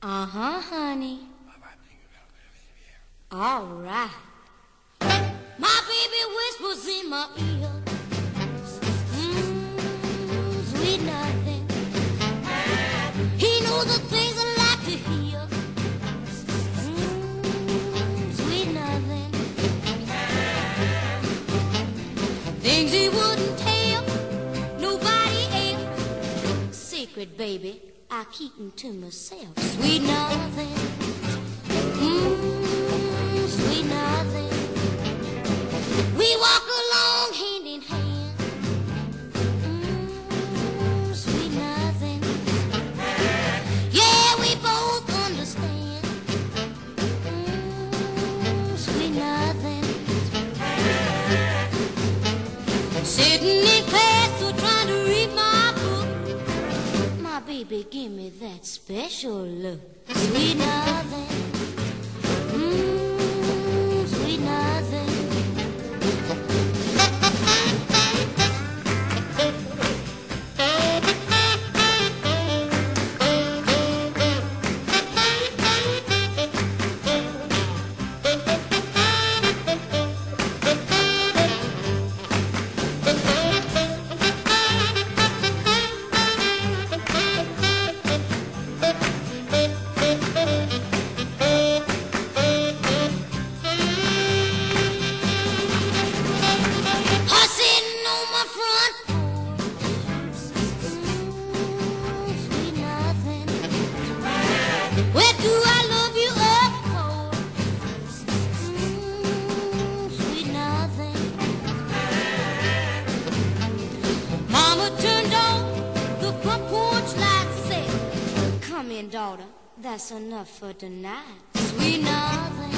Uh-huh, honey. All right. My baby whispers in my ear. Sweet nothing. He knows the things I like to hear. Sweet nothing. Things he wouldn't tell nobody else. Secret, baby, I keep them to myself. Sweet nothing. Sweet nothing. We walk along hand in hand. Sweet nothing. Yeah, we both understand. Sweet nothing. Sitting in class or trying to read my book. My baby give me that special look. Sweet nothing. Sweet nothing. Where do I love you up for? Sweet nothing. Mama turned on the front porch light, said, come in, daughter, that's enough for tonight. Sweet nothing.